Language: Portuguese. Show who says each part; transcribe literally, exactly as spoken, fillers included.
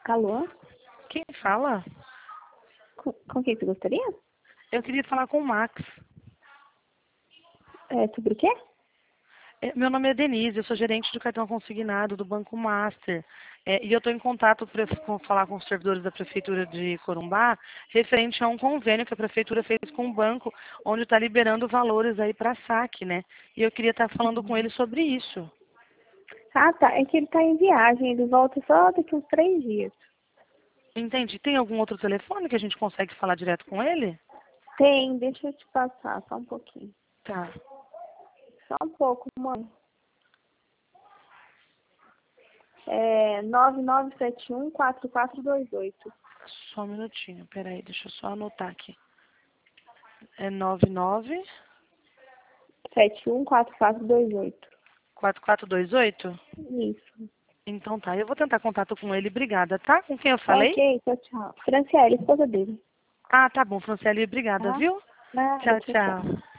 Speaker 1: Alô?
Speaker 2: Quem fala?
Speaker 1: Com, com quem você gostaria?
Speaker 2: Eu queria falar com o Max.
Speaker 1: É, sobre o quê?
Speaker 2: É, Meu nome é Denise, eu sou gerente de cartão consignado do Banco Master. É, e eu estou em contato para falar com os servidores da Prefeitura de Corumbá referente a um convênio que a Prefeitura fez com o banco, onde está liberando valores aí para saque, né? E eu queria estar falando com ele sobre isso.
Speaker 1: Ah, tá. É que ele tá em viagem. Ele volta só daqui uns três dias.
Speaker 2: Entendi. Tem algum outro telefone que a gente consegue falar direto com ele?
Speaker 1: Tem, deixa eu te passar só um pouquinho.
Speaker 2: Tá.
Speaker 1: Só um pouco, mãe. É nove nove sete um, quatro quatro dois oito.
Speaker 2: Só um minutinho, peraí, deixa eu só anotar aqui. É nove nove
Speaker 1: sete um, quatro quatro dois oito.
Speaker 2: quatro quatro dois oito?
Speaker 1: Isso.
Speaker 2: Então tá, eu vou tentar contato com ele, obrigada, tá? Com quem eu falei?
Speaker 1: Ok, tchau, tchau. Franciele, esposa dele.
Speaker 2: Ah, tá bom, Franciele, obrigada,
Speaker 1: Tá?
Speaker 2: viu?
Speaker 1: Nada,
Speaker 2: Tchau,
Speaker 1: tchau, tchau.
Speaker 2: tchau.